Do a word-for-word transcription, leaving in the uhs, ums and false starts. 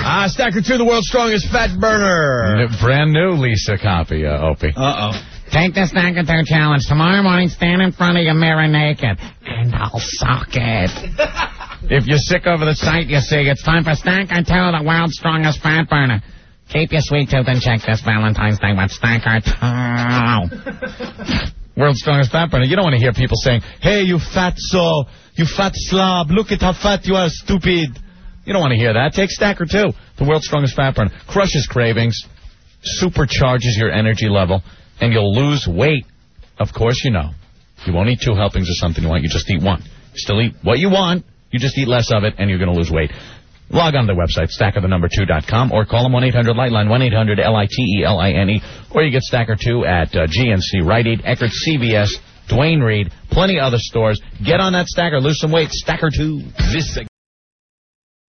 Ah, uh, Stacker two, the world's strongest fat burner. Brand new Lisa copy, uh, Opie. Uh-oh. Take the Stacker two challenge. Tomorrow morning, stand in front of your mirror naked, and I'll suck it. If you're sick over the sight you see, it's time for Stacker two, the world's strongest fat burner. Keep your sweet tooth and check this Valentine's Day with Stacker two. World's strongest fat burner. You don't want to hear people saying, hey, you fatso, you fat slob, look at how fat you are, stupid. You don't want to hear that. Take Stacker two, the world's strongest fat burner. Crushes cravings, supercharges your energy level, and you'll lose weight. Of course you know. You won't eat two helpings of something you want. You just eat one. You still eat what you want. You just eat less of it, and you're going to lose weight. Log on to the website, stacker the number two dot com, or call them one eight hundred light line, one eight hundred L I T E L I N E, or you get Stacker two at uh, G N C, Rite Aid, Eckerd, C V S, Duane Reade, plenty of other stores. Get on that Stacker, lose some weight, Stacker two. This